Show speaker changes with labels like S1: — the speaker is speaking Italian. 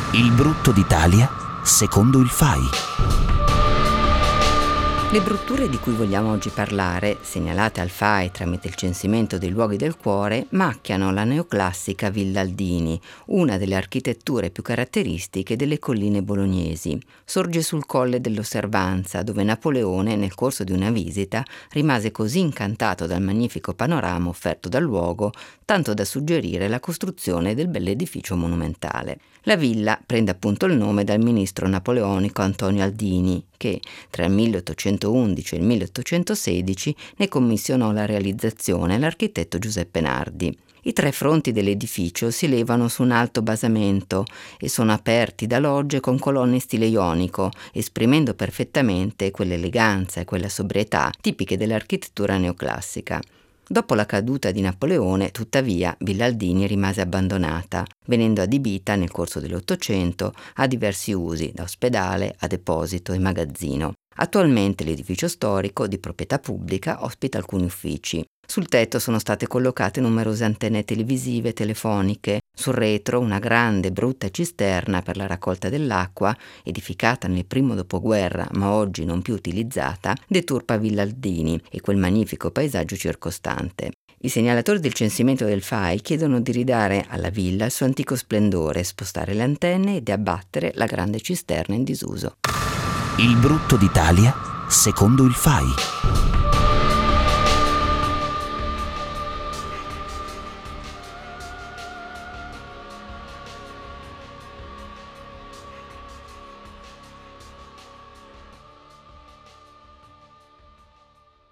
S1: Il brutto d'Italia secondo il FAI.
S2: Le brutture di cui vogliamo oggi parlare, segnalate al FAI tramite il censimento dei luoghi del cuore, macchiano la neoclassica Villa Aldini, una delle architetture più caratteristiche delle colline bolognesi. Sorge sul Colle dell'Osservanza, dove Napoleone, nel corso di una visita, rimase così incantato dal magnifico panorama offerto dal luogo, tanto da suggerire la costruzione del bell'edificio monumentale. La villa prende appunto il nome dal ministro napoleonico Antonio Aldini, che tra il 1811 e il 1816 ne commissionò la realizzazione all'architetto Giuseppe Nardi. I tre fronti dell'edificio si elevano su un alto basamento e sono aperti da logge con colonne in stile ionico, esprimendo perfettamente quell'eleganza e quella sobrietà tipiche dell'architettura neoclassica. Dopo la caduta di Napoleone, tuttavia, Villa Aldini rimase abbandonata, venendo adibita nel corso dell'Ottocento a diversi usi, da ospedale a deposito e magazzino. Attualmente l'edificio storico, di proprietà pubblica, ospita alcuni uffici. Sul tetto sono state collocate numerose antenne televisive e telefoniche. Sul retro una grande brutta cisterna per la raccolta dell'acqua, edificata nel primo dopoguerra ma oggi non più utilizzata, deturpa Villa Aldini e quel magnifico paesaggio circostante. I segnalatori del censimento del FAI chiedono di ridare alla villa il suo antico splendore, spostare le antenne e di abbattere la grande cisterna in disuso.
S1: Il brutto d'Italia secondo il FAI.